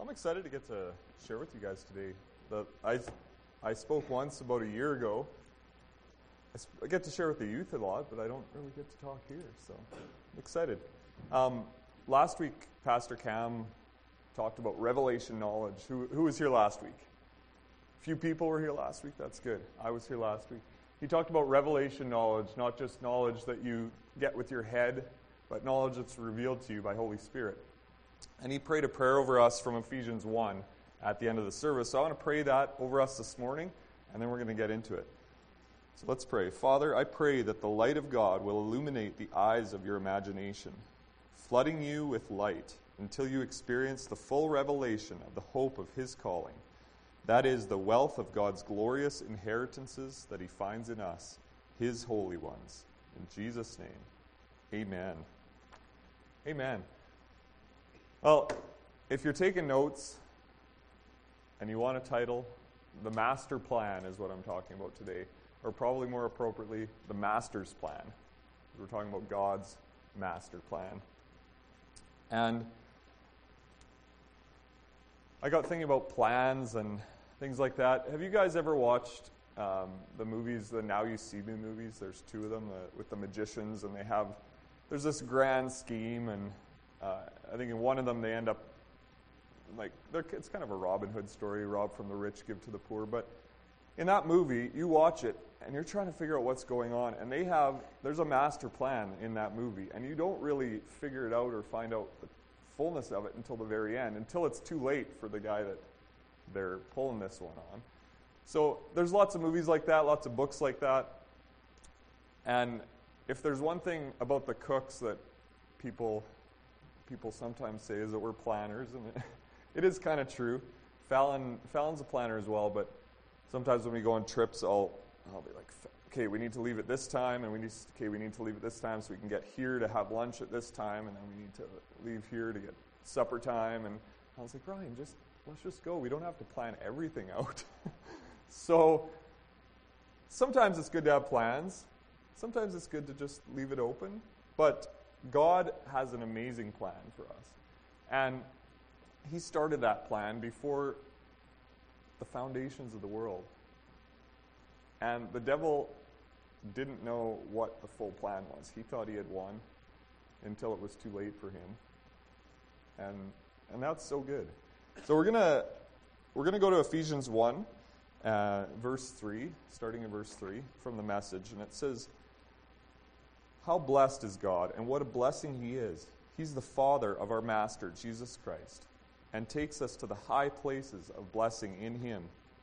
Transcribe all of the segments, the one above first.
I'm excited to get to share with you guys today. I spoke once about a year ago. I get to share with the youth a lot, but I don't really get to talk here, so I'm excited. Last week, Pastor Cam talked about revelation knowledge. Who was here last week? A few people were here last week. That's good. I was here last week. He talked about revelation knowledge, not just knowledge that you get with your head, but knowledge that's revealed to you by Holy Spirit. And he prayed a prayer over us from Ephesians 1 at the end of the service. So I want to pray that over us this morning, and then we're going to get into it. So let's pray. Father, I pray that the light of God will illuminate the eyes of your imagination, flooding you with light until you experience the full revelation of the hope of his calling. That is the wealth of God's glorious inheritances that he finds in us, his holy ones. In Jesus' name, amen. Amen. Well, if you're taking notes and you want a title, the master plan is what I'm talking about today. Or probably more appropriately, the master's plan. We're talking about God's master plan. And I got thinking about plans and things like that. Have you guys ever watched the movies, the Now You See Me movies? There's two of them with the magicians, and there's this grand scheme, and I think in one of them they end up, it's kind of a Robin Hood story, rob from the rich, give to the poor, but in that movie, you watch it, and you're trying to figure out what's going on, and there's a master plan in that movie, and you don't really figure it out or find out the fullness of it until the very end, until it's too late for the guy that they're pulling this one on. So there's lots of movies like that, lots of books like that, and if there's one thing about the Cooks that people sometimes say is that we're planners, and it is kind of true. Fallon's a planner as well, but sometimes when we go on trips, I'll be like, okay, we need to leave at this time, and we need to leave at this time so we can get here to have lunch at this time, and then we need to leave here to get supper time. And I was like, Ryan, let's just go. We don't have to plan everything out. So sometimes it's good to have plans. Sometimes it's good to just leave it open. But God has an amazing plan for us. And he started that plan before the foundations of the world. And the devil didn't know what the full plan was. He thought he had won until it was too late for him. And that's so good. So we're gonna go to Ephesians 1, verse 3, starting in verse 3 from the Message, and it says, "How blessed is God, and what a blessing he is. He's the Father of our Master, Jesus Christ, and takes us to the high places of blessing in him.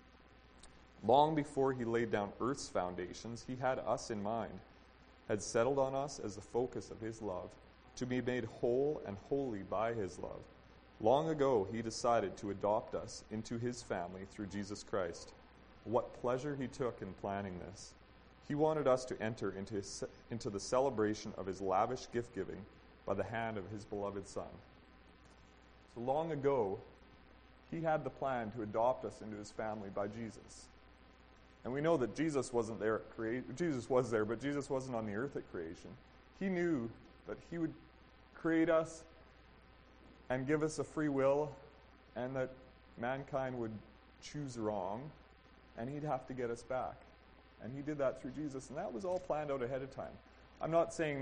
Long before he laid down earth's foundations, he had us in mind, had settled on us as the focus of his love, to be made whole and holy by his love. Long ago, he decided to adopt us into his family through Jesus Christ. What pleasure he took in planning this. He wanted us to enter into the celebration of his lavish gift-giving by the hand of his beloved Son." So long ago, he had the plan to adopt us into his family by Jesus. And we know that Jesus wasn't there at creation. Jesus was there, but Jesus wasn't on the earth at creation. He knew that he would create us and give us a free will, and that mankind would choose wrong, and he'd have to get us back. And he did that through Jesus, and that was all planned out ahead of time. I'm not saying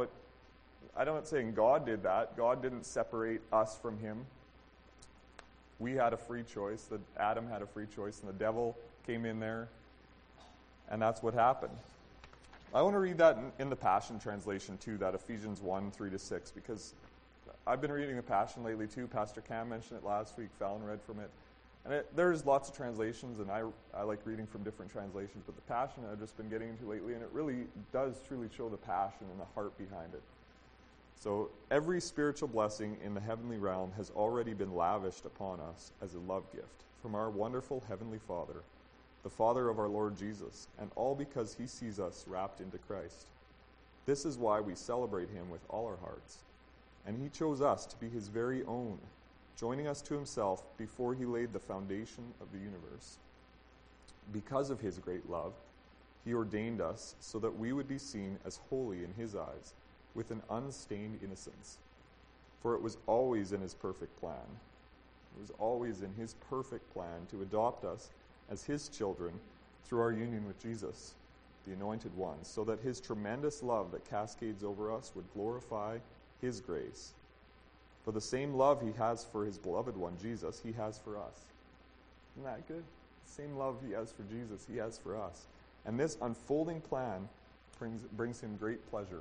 God did that. God didn't separate us from him. We had a free choice. Adam had a free choice, and the devil came in there, and that's what happened. I want to read that in the Passion Translation too, that Ephesians 1, 3-6, because I've been reading the Passion lately too. Pastor Cam mentioned it last week. Fallon read from it. And there's lots of translations, and I like reading from different translations, but the Passion I've just been getting into lately, and it really does truly show the passion and the heart behind it. So every spiritual blessing in the heavenly realm has already been lavished upon us as a love gift from our wonderful Heavenly Father, the Father of our Lord Jesus, and all because he sees us wrapped into Christ. This is why we celebrate him with all our hearts. And he chose us to be his very own, joining us to himself before he laid the foundation of the universe. Because of his great love, he ordained us so that we would be seen as holy in his eyes, with an unstained innocence. For it was always in his perfect plan. It was always in his perfect plan to adopt us as his children through our union with Jesus, the Anointed One, so that his tremendous love that cascades over us would glorify his grace. For the same love he has for his beloved one, Jesus, he has for us. Isn't that good? The same love he has for Jesus, he has for us. And this unfolding plan brings him great pleasure.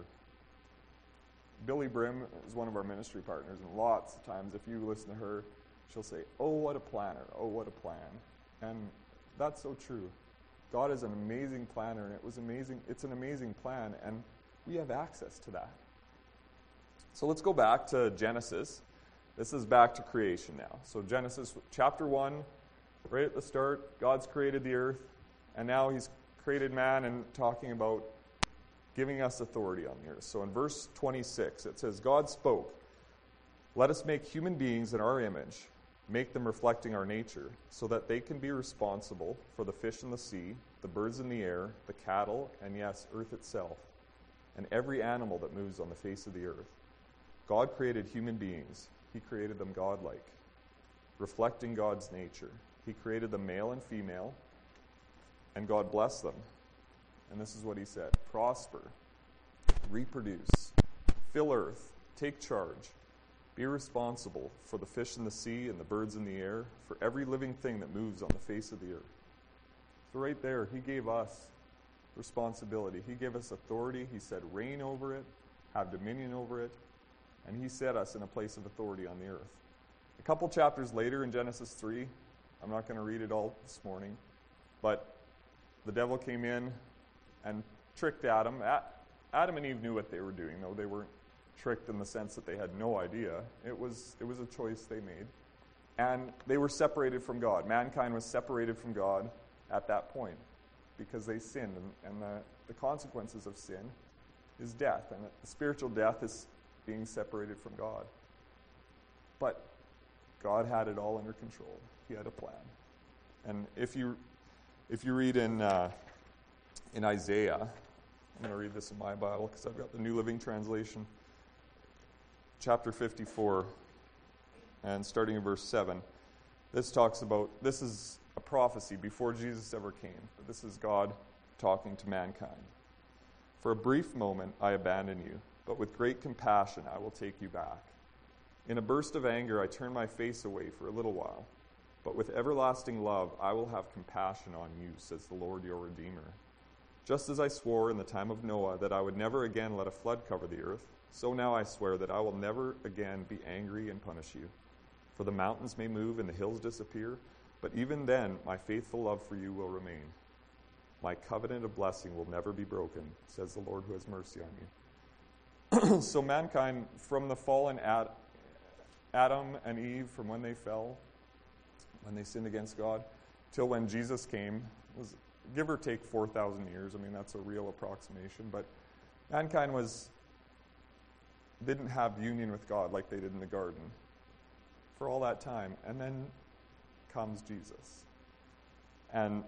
Billy Brim is one of our ministry partners, and lots of times if you listen to her, she'll say, "Oh, what a planner. Oh, what a plan." And that's so true. God is an amazing planner, and it's an amazing plan, and we have access to that. So let's go back to Genesis. This is back to creation now. So Genesis chapter 1, right at the start, God's created the earth, and now he's created man and talking about giving us authority on the earth. So in verse 26, it says, God spoke, "Let us make human beings in our image, make them reflecting our nature, so that they can be responsible for the fish in the sea, the birds in the air, the cattle, and yes, earth itself, and every animal that moves on the face of the earth." God created human beings. He created them godlike, reflecting God's nature. He created them male and female, and God blessed them. And this is what he said: prosper, reproduce, fill earth, take charge, be responsible for the fish in the sea and the birds in the air, for every living thing that moves on the face of the earth. So right there, he gave us responsibility. He gave us authority. He said, reign over it, have dominion over it, and he set us in a place of authority on the earth. A couple chapters later in Genesis 3, I'm not going to read it all this morning, but the devil came in and tricked Adam. Adam and Eve knew what they were doing, though they weren't tricked in the sense that they had no idea. It was a choice they made. And they were separated from God. Mankind was separated from God at that point because they sinned. And the consequences of sin is death. And the spiritual death is being separated from God. But God had it all under control. He had a plan. And if you read in Isaiah, I'm going to read this in my Bible because I've got the New Living Translation, chapter 54, and starting in verse 7. This is a prophecy before Jesus ever came. This is God talking to mankind. "For a brief moment I abandon you, but with great compassion I will take you back. In a burst of anger I turn my face away for a little while, but with everlasting love I will have compassion on you, says the Lord your Redeemer. Just as I swore in the time of Noah that I would never again let a flood cover the earth, so now I swear that I will never again be angry and punish you. For the mountains may move and the hills disappear, but even then my faithful love for you will remain. My covenant of blessing will never be broken, says the Lord who has mercy on you." So mankind, from the fallen Adam and Eve, from when they fell, when they sinned against God, till when Jesus came, was give or take 4,000 years. I mean, that's a real approximation. But mankind didn't have union with God like they did in the garden for all that time. And then comes Jesus. And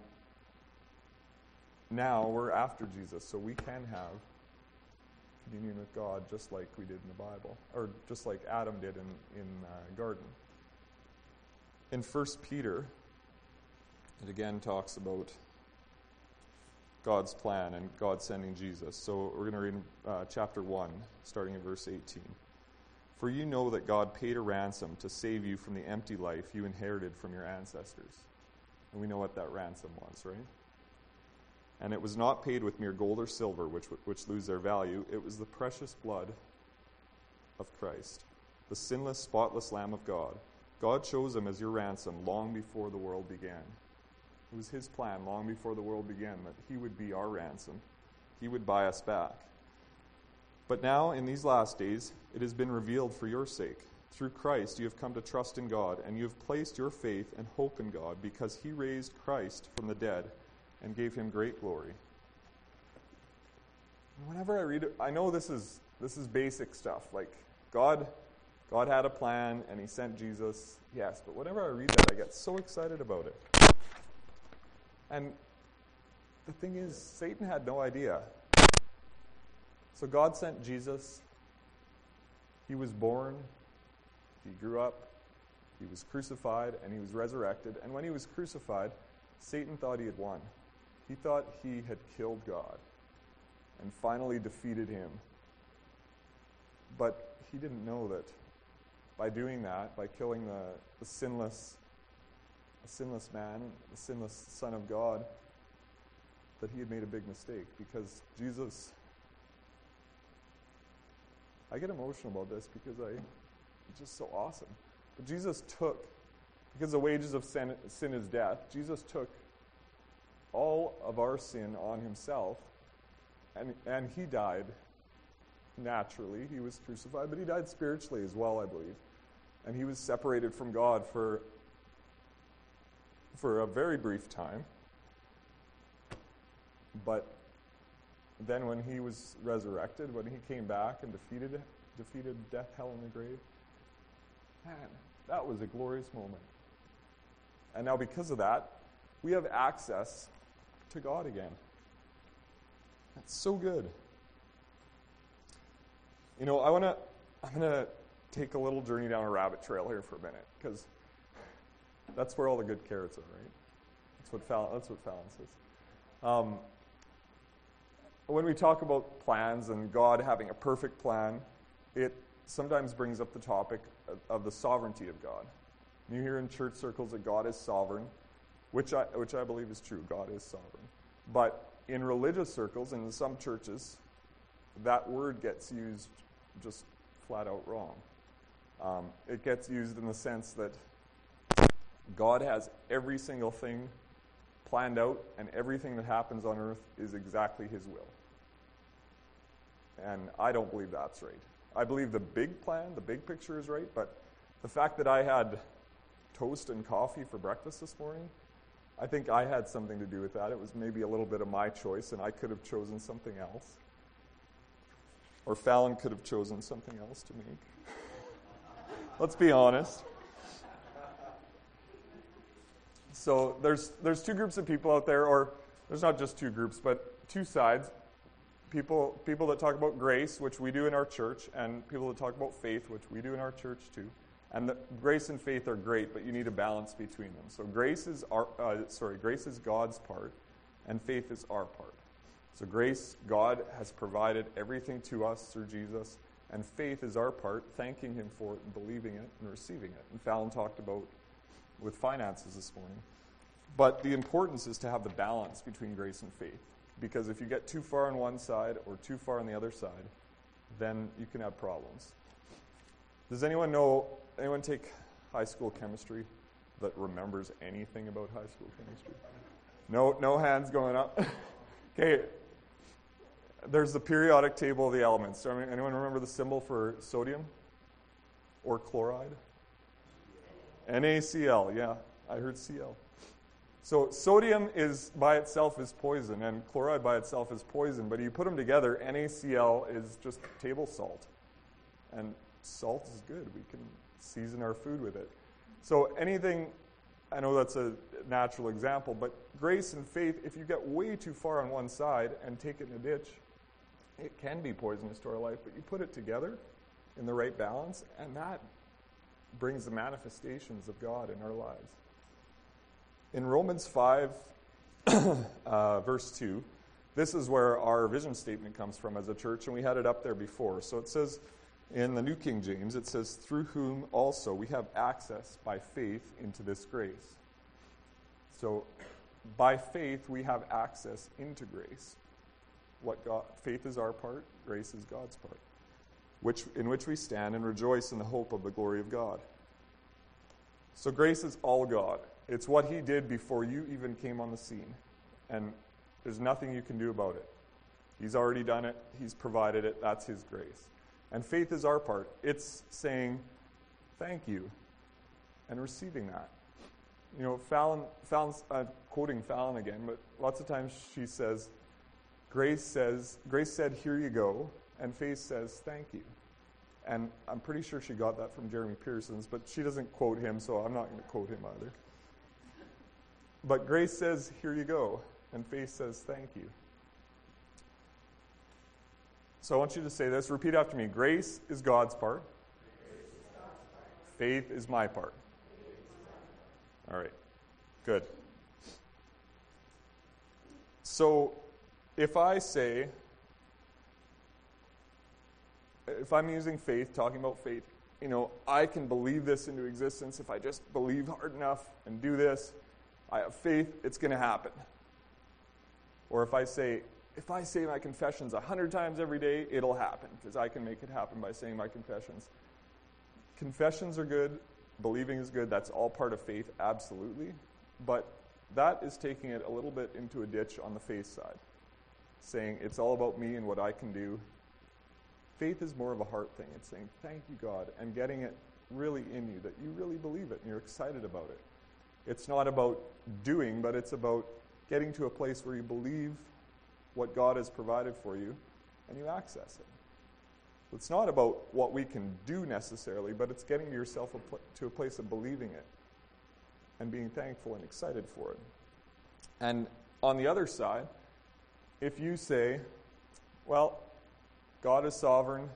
now we're after Jesus, so we can have communion with God just like we did in the Bible, or just like Adam did in the garden. In 1 Peter, it again talks about God's plan and God sending Jesus. So we're going to read chapter 1, starting in verse 18. "For you know that God paid a ransom to save you from the empty life you inherited from your ancestors." And we know what that ransom was, right? "And it was not paid with mere gold or silver, which lose their value. It was the precious blood of Christ, the sinless, spotless Lamb of God. God chose him as your ransom long before the world began." It was his plan long before the world began that he would be our ransom. He would buy us back. "But now, in these last days, it has been revealed for your sake. Through Christ you have come to trust in God, and you have placed your faith and hope in God, because he raised Christ from the dead and gave him great glory." Whenever I read it, I know this is basic stuff. Like God had a plan and he sent Jesus. Yes, but whenever I read that, I get so excited about it. And the thing is, Satan had no idea. So God sent Jesus. He was born. He grew up. He was crucified and he was resurrected. And when he was crucified, Satan thought he had won. He thought he had killed God and finally defeated him. But he didn't know that by doing that, by killing the sinless man, the sinless Son of God, that he had made a big mistake, because Jesus, I get emotional about this because it's just so awesome. But Jesus took, because the wages of sin is death, Jesus took all of our sin on himself, and he died naturally. He was crucified, but he died spiritually as well, I believe. And he was separated from God for a very brief time. But then when he was resurrected, when he came back and defeated death, hell, and the grave, man, that was a glorious moment. And now because of that, we have access to God again. That's so good. You know, I'm gonna take a little journey down a rabbit trail here for a minute, because that's where all the good carrots are, right? That's what Fallon says. When we talk about plans and God having a perfect plan, it sometimes brings up the topic of the sovereignty of God. You hear in church circles that God is sovereign, which I believe is true. God is sovereign. But in religious circles and in some churches, that word gets used just flat out wrong. It gets used in the sense that God has every single thing planned out, and everything that happens on earth is exactly his will. And I don't believe that's right. I believe the big plan, the big picture is right, but the fact that I had toast and coffee for breakfast this morning, I think I had something to do with that. It was maybe a little bit of my choice, and I could have chosen something else. Or Fallon could have chosen something else to make. Let's be honest. So there's two groups of people out there, or there's not just two groups, but two sides. People that talk about grace, which we do in our church, and people that talk about faith, which we do in our church too. And grace and faith are great, but you need a balance between them. So grace is God's part, and faith is our part. So grace, God has provided everything to us through Jesus, and faith is our part, thanking him for it and believing it and receiving it. And Fallon talked about with finances this morning. But the importance is to have the balance between grace and faith. Because if you get too far on one side or too far on the other side, then you can have problems. Does anyone take high school chemistry that remembers anything about high school chemistry? No hands going up. Okay. There's the periodic table of the elements. So, anyone remember the symbol for sodium or chloride? NaCl, yeah, I heard Cl. So sodium by itself is poison, and chloride by itself is poison, but you put them together, NaCl is just table salt. And salt is good. We can season our food with it. So anything, I know that's a natural example, but grace and faith, if you get way too far on one side and take it in a ditch, it can be poisonous to our life, but you put it together in the right balance, and that brings the manifestations of God in our lives. In Romans 5, verse 2, this is where our vision statement comes from as a church, and we had it up there before. So it says, in the New King James, it says, through whom also we have access by faith into this grace. So by faith, we have access into grace. Faith is our part, grace is God's part, in which we stand and rejoice in the hope of the glory of God. So grace is all God. It's what he did before you even came on the scene. And there's nothing you can do about it. He's already done it. He's provided it. That's his grace. And faith is our part. It's saying, thank you, and receiving that. You know, Fallon's quoting Fallon again, but lots of times she says, Grace said, here you go, and faith says, thank you. And I'm pretty sure she got that from Jeremy Pearson's, but she doesn't quote him, so I'm not going to quote him either. But grace says, here you go, and faith says, thank you. So I want you to say this. Repeat after me. Grace is God's part. Faith is my part. All right. Good. So, if I'm using faith, talking about faith, I can believe this into existence if I just believe hard enough and do this. I have faith, it's going to happen. Or if I say my confessions 100 times every day, it'll happen, because I can make it happen by saying my confessions. Confessions are good, believing is good, that's all part of faith, absolutely. But that is taking it a little bit into a ditch on the faith side, saying it's all about me and what I can do. Faith is more of a heart thing. It's saying, thank you, God, and getting it really in you, that you really believe it and you're excited about it. It's not about doing, but it's about getting to a place where you believe what God has provided for you and you access it. It's not about what we can do necessarily, but it's getting yourself to a place of believing it and being thankful and excited for it. And on the other side, if you say, well, God is sovereign,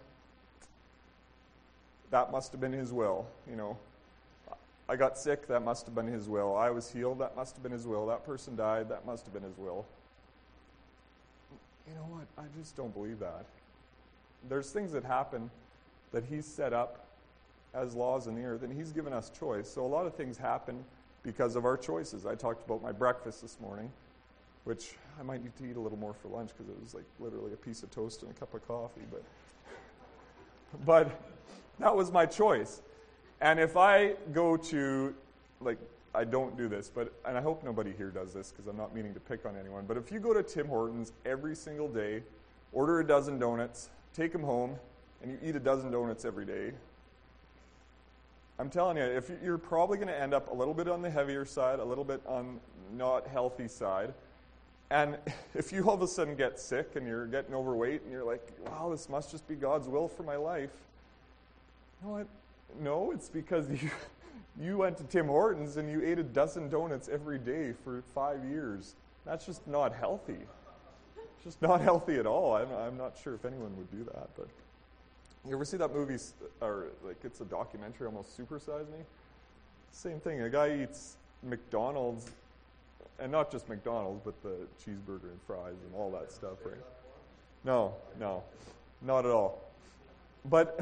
that must have been his will. I got sick, that must have been his will. I was healed, that must have been his will. That person died, that must have been his will. You know what? I just don't believe that. There's things that happen that he's set up as laws in the earth, and he's given us choice. So a lot of things happen because of our choices. I talked about my breakfast this morning, which I might need to eat a little more for lunch because it was like literally a piece of toast and a cup of coffee. But that was my choice. And if I go to, I don't do this, and I hope nobody here does this because I'm not meaning to pick on anyone, but if you go to Tim Hortons every single day, order a dozen donuts, take them home, and you eat a dozen donuts every day, I'm telling you, if you're probably going to end up a little bit on the heavier side, a little bit on not healthy side. And if you all of a sudden get sick and you're getting overweight and you're like, wow, this must just be God's will for my life. You know what? No, it's because you went to Tim Hortons and you ate a dozen donuts every day for 5 years. That's just not healthy. It's just not healthy at all. I'm not sure if anyone would do that. But you ever see that movie, or it's a documentary, almost Super Size Me? Same thing. A guy eats McDonald's, and not just McDonald's, but the cheeseburger and fries and all that stuff, right? No, not at all. But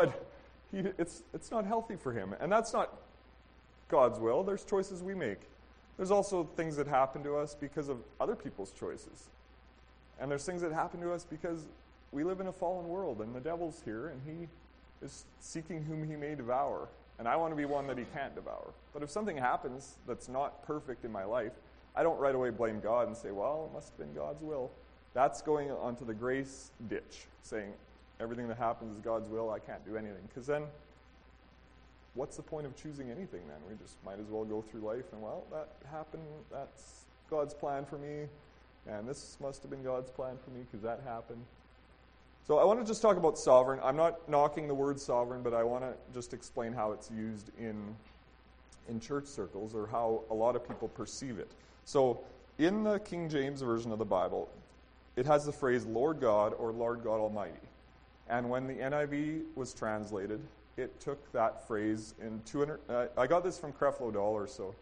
it's not healthy for him, and that's not God's will. There's choices we make. There's also things that happen to us because of other people's choices, and there's things that happen to us because we live in a fallen world, and the devil's here, and he is seeking whom he may devour. And I want to be one that he can't devour. But if something happens that's not perfect in my life, I don't right away blame God and say, well, it must have been God's will. That's going onto the grace ditch, saying everything that happens is God's will, I can't do anything. Because then, what's the point of choosing anything then? We just might as well go through life and, well, that happened, that's God's plan for me, and this must have been God's plan for me because that happened. So I want to just talk about sovereign. I'm not knocking the word sovereign, but I want to just explain how it's used in church circles, or how a lot of people perceive it. So in the King James Version of the Bible, it has the phrase Lord God or Lord God Almighty. And when the NIV was translated, it took that phrase in 200... I got this from Creflo Dollar, so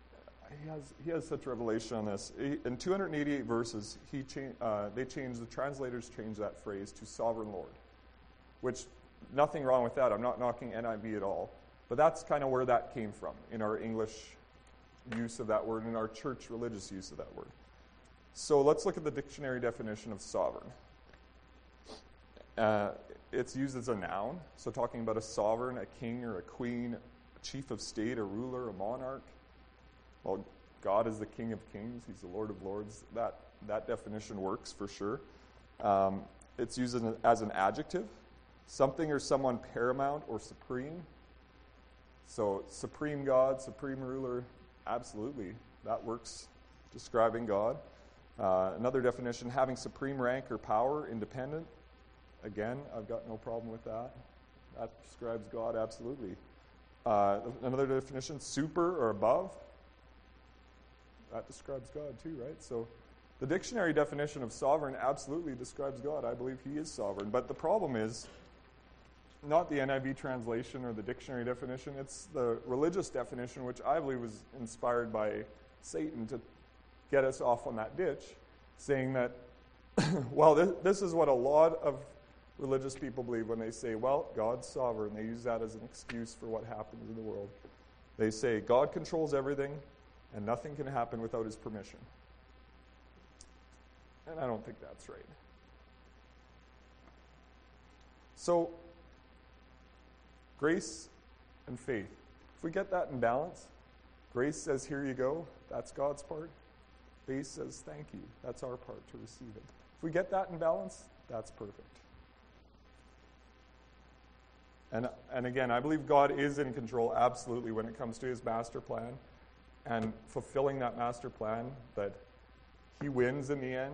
he has such revelation on this. In 288 verses, the translators changed that phrase to Sovereign Lord, which, nothing wrong with that. I'm not knocking NIV at all. But that's kind of where that came from in our English use of that word, in our church religious use of that word. So let's look at the dictionary definition of sovereign. It's used as a noun, so talking about a sovereign, a king or a queen, a chief of state, a ruler, a monarch. Well, God is the King of Kings. He's the Lord of Lords. That definition works for sure. It's used as an adjective, something or someone paramount or supreme. So supreme God, supreme ruler, absolutely. That works describing God. Another definition, having supreme rank or power, independent. Again, I've got no problem with that. That describes God, absolutely. Another definition, super or above. That describes God too, right? So the dictionary definition of sovereign absolutely describes God. I believe he is sovereign. But the problem is, not the NIV translation or the dictionary definition. It's the religious definition, which I believe was inspired by Satan to get us off on that ditch, saying that, well, this is what a lot of religious people believe when they say, well, God's sovereign. They use that as an excuse for what happens in the world. They say God controls everything, and nothing can happen without his permission. And I don't think that's right. So, grace and faith. If we get that in balance, grace says, here you go. That's God's part. Faith says, thank you. That's our part to receive it. If we get that in balance, that's perfect. And again, I believe God is in control absolutely when it comes to his master plan and fulfilling that master plan, that he wins in the end.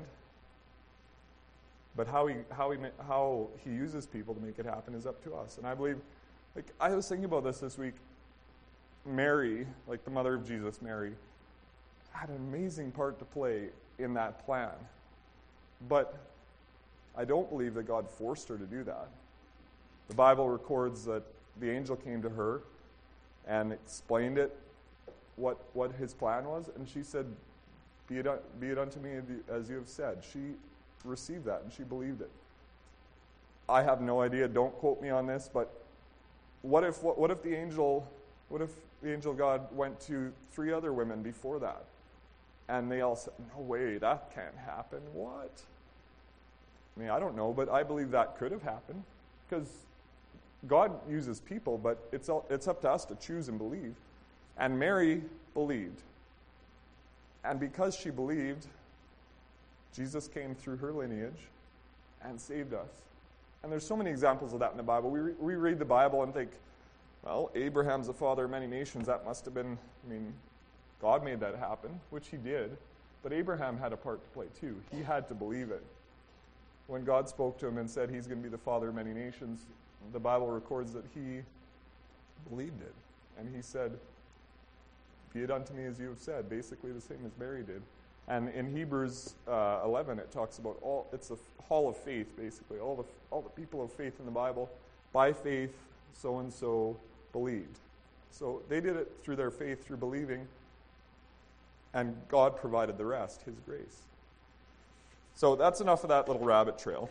But how he uses people to make it happen is up to us. And I believe, like I was thinking about this week, Mary, like the mother of Jesus, Mary, had an amazing part to play in that plan. But I don't believe that God forced her to do that. The Bible records that the angel came to her and explained what his plan was, and she said, be it unto me as you have said. She received that and she believed it. I have no idea, don't quote me on this, but what if the angel God went to 3 other women before that? And they all said, no way, that can't happen. What? I mean, I don't know, but I believe that could have happened, because God uses people, but it's up to us to choose and believe. And Mary believed. And because she believed, Jesus came through her lineage and saved us. And there's so many examples of that in the Bible. We read the Bible and think, well, Abraham's the father of many nations. That must have been, God made that happen, which he did. But Abraham had a part to play too. He had to believe it. When God spoke to him and said he's going to be the father of many nations, the Bible records that he believed it. And he said, be it unto me as you have said, basically the same as Mary did. And in Hebrews 11, it talks about it's a hall of faith, basically. All the people of faith in the Bible, by faith, so-and-so believed. So they did it through their faith, through believing, and God provided the rest, his grace. So that's enough of that little rabbit trail.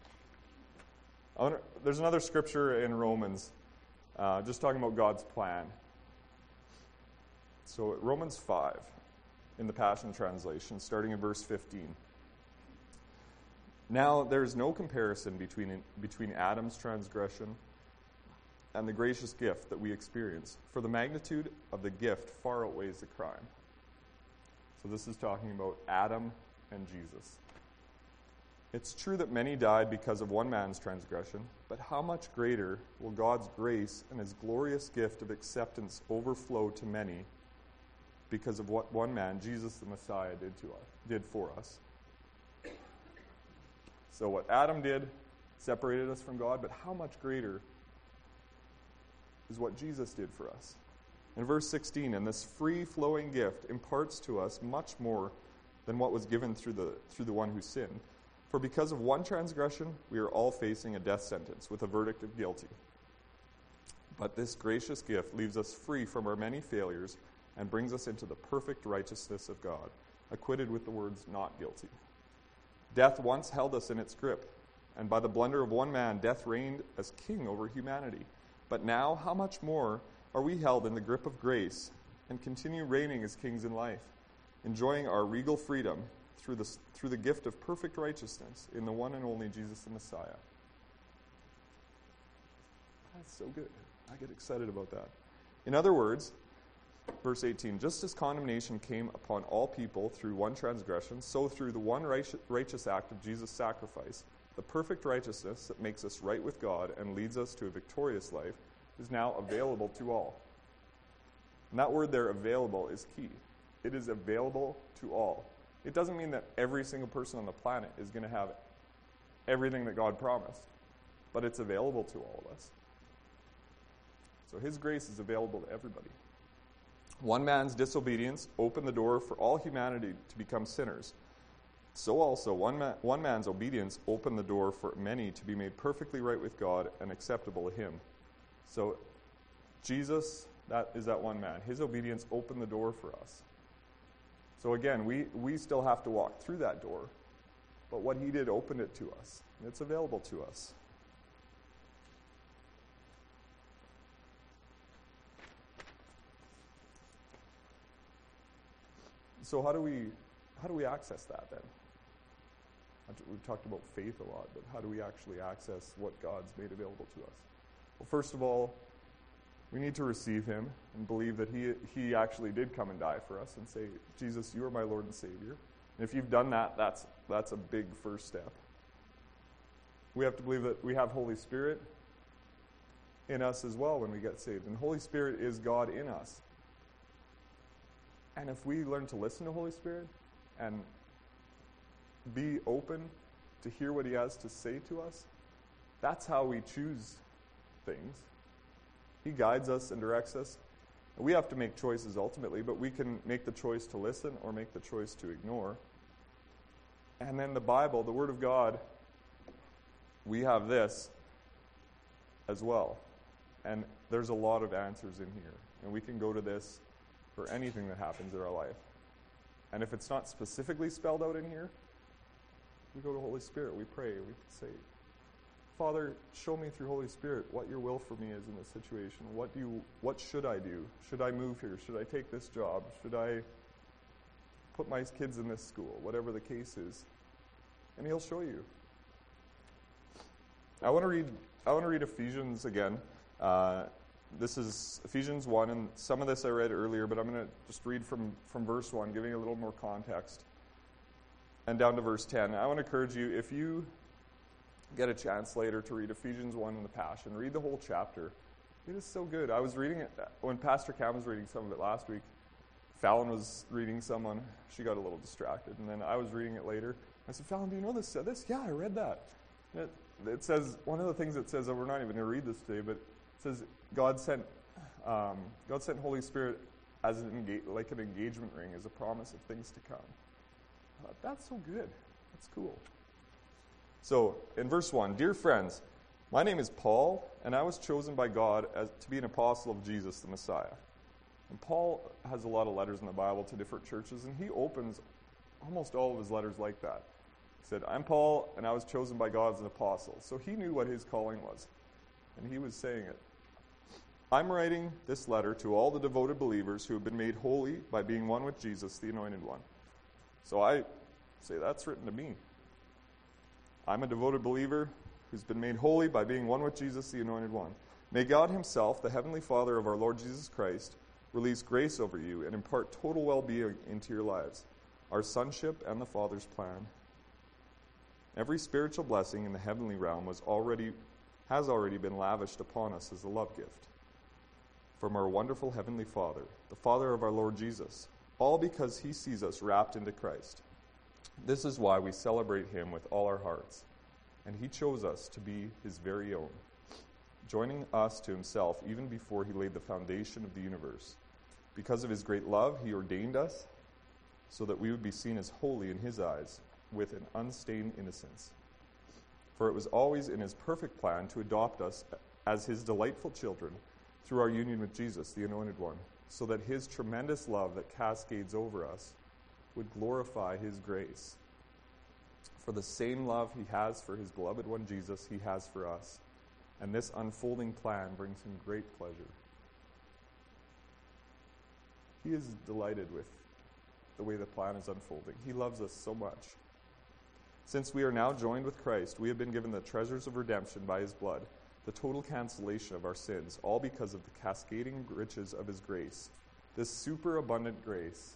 There's another scripture in Romans, just talking about God's plan. So Romans 5, in the Passion Translation, starting in verse 15. Now there is no comparison between Adam's transgression and the gracious gift that we experience, for the magnitude of the gift far outweighs the crime. So this is talking about Adam and Jesus. It's true that many died because of one man's transgression, but how much greater will God's grace and his glorious gift of acceptance overflow to many because of what one man, Jesus the Messiah, did for us? So what Adam did separated us from God, but how much greater is what Jesus did for us? In verse 16, and this free-flowing gift imparts to us much more than what was given through the one who sinned. For because of one transgression, we are all facing a death sentence with a verdict of guilty. But this gracious gift leaves us free from our many failures and brings us into the perfect righteousness of God, acquitted with the words, not guilty. Death once held us in its grip, and by the blunder of one man, death reigned as king over humanity. But now, how much more are we held in the grip of grace and continue reigning as kings in life, enjoying our regal freedom through the gift of perfect righteousness in the one and only Jesus the Messiah. That's so good. I get excited about that. In other words, verse 18, just as condemnation came upon all people through one transgression, so through the one righteous act of Jesus' sacrifice, the perfect righteousness that makes us right with God and leads us to a victorious life is now available to all. And that word there, available, is key. It is available to all. It doesn't mean that every single person on the planet is going to have everything that God promised, but it's available to all of us. So his grace is available to everybody. One man's disobedience opened the door for all humanity to become sinners. So also one man's obedience opened the door for many to be made perfectly right with God and acceptable to him. So Jesus, that is that one man. His obedience opened the door for us. So again, we still have to walk through that door, but what he did opened it to us. And it's available to us. So how do we access that then? We've talked about faith a lot, but how do we actually access what God's made available to us? Well, first of all, we need to receive him and believe that he actually did come and die for us and say, Jesus, you are my Lord and Savior. And if you've done that, that's a big first step. We have to believe that we have Holy Spirit in us as well when we get saved. And Holy Spirit is God in us. And if we learn to listen to Holy Spirit and be open to hear what he has to say to us, that's how we choose things. He guides us and directs us. We have to make choices ultimately, but we can make the choice to listen or make the choice to ignore. And then the Bible, the Word of God, we have this as well. And there's a lot of answers in here. And we can go to this for anything that happens in our life. And if it's not specifically spelled out in here, we go to Holy Spirit, we pray, we say, Father, show me through Holy Spirit what your will for me is in this situation. What should I do? Should I move here? Should I take this job? Should I put my kids in this school? Whatever the case is. And he'll show you. I want to read Ephesians again. This is Ephesians 1, and some of this I read earlier, but I'm going to just read from verse 1, giving a little more context, and down to verse 10. I want to encourage you, if you get a chance later to read Ephesians 1 in the Passion, read the whole chapter. It is so good. I was reading it when Pastor Cam was reading some of it last week. Fallon was reading someone. She got a little distracted, and then I was reading it later. I said, Fallon, do you know this said this? Yeah, I read that. It says, one of the things it says, we're not even going to read this today, but it says God sent Holy Spirit as like an engagement ring, as a promise of things to come. I thought, that's so good. That's cool. So, in verse 1, Dear friends, my name is Paul, and I was chosen by God to be an apostle of Jesus the Messiah. And Paul has a lot of letters in the Bible to different churches, and he opens almost all of his letters like that. He said, I'm Paul, and I was chosen by God as an apostle. So he knew what his calling was, and he was saying it. I'm writing this letter to all the devoted believers who have been made holy by being one with Jesus, the Anointed One. So I say, that's written to me. I'm a devoted believer who's been made holy by being one with Jesus, the Anointed One. May God himself, the Heavenly Father of our Lord Jesus Christ, release grace over you and impart total well-being into your lives, our sonship and the Father's plan. Every spiritual blessing in the heavenly realm has already been lavished upon us as a love gift from our wonderful Heavenly Father, the Father of our Lord Jesus, all because he sees us wrapped into Christ. This is why we celebrate him with all our hearts, and he chose us to be his very own, joining us to himself even before he laid the foundation of the universe. Because of his great love, he ordained us so that we would be seen as holy in his eyes, with an unstained innocence. For it was always in his perfect plan to adopt us as his delightful children through our union with Jesus, the Anointed One, so that his tremendous love that cascades over us would glorify his grace. For the same love he has for his beloved one Jesus, he has for us. And this unfolding plan brings him great pleasure. He is delighted with the way the plan is unfolding. He loves us so much. Since we are now joined with Christ, we have been given the treasures of redemption by his blood, the total cancellation of our sins, all because of the cascading riches of his grace. This superabundant grace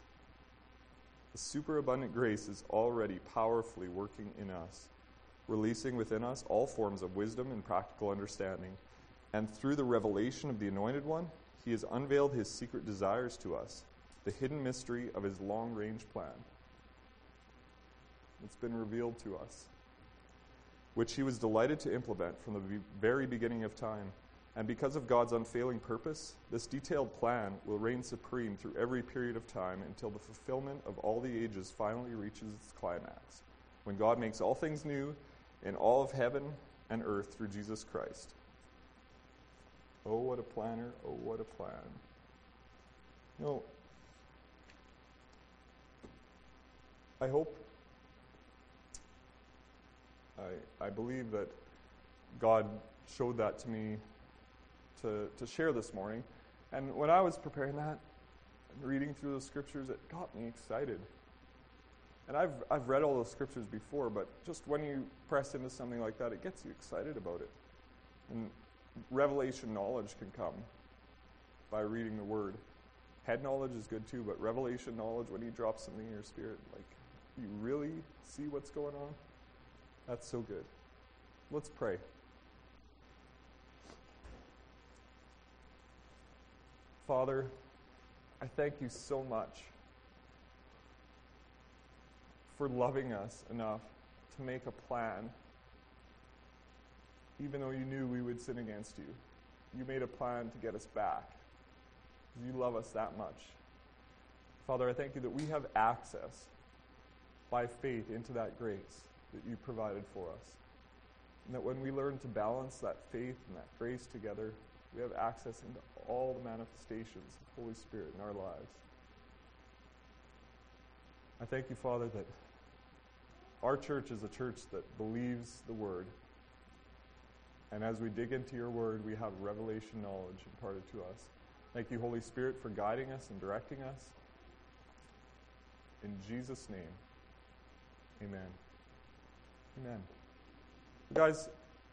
is already powerfully working in us, releasing within us all forms of wisdom and practical understanding. And through the revelation of the Anointed One, he has unveiled his secret desires to us, the hidden mystery of his long-range plan. It's been revealed to us, which he was delighted to implement from the very beginning of time. And because of God's unfailing purpose, this detailed plan will reign supreme through every period of time until the fulfillment of all the ages finally reaches its climax, when God makes all things new in all of heaven and earth through Jesus Christ. Oh, what a planner. Oh, what a plan. You know, I hope, I believe that God showed that to me to share this morning. And when I was preparing that and reading through those scriptures, it got me excited. And I've read all those scriptures before, but just when you press into something like that, it gets you excited about it. And revelation knowledge can come by reading the Word. Head knowledge is good too, but revelation knowledge, when He drops something in your spirit, like, you really see what's going on? That's so good. Let's pray. Father, I thank you so much for loving us enough to make a plan, even though you knew we would sin against you. You made a plan to get us back. You love us that much. Father, I thank you that we have access by faith into that grace that you provided for us. And that when we learn to balance that faith and that grace together, we have access into all the manifestations of Holy Spirit in our lives. I thank you, Father, that our church is a church that believes the Word. And as we dig into your Word, we have revelation knowledge imparted to us. Thank you, Holy Spirit, for guiding us and directing us. In Jesus' name, amen. Amen. Guys,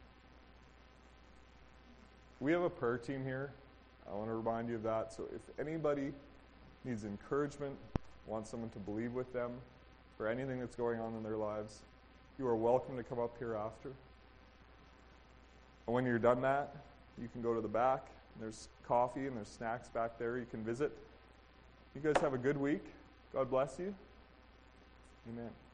we have a prayer team here. I want to remind you of that. So if anybody needs encouragement, wants someone to believe with them for anything that's going on in their lives, you are welcome to come up here after. And when you're done that, you can go to the back. There's coffee and there's snacks back there. You can visit. You guys have a good week. God bless you. Amen.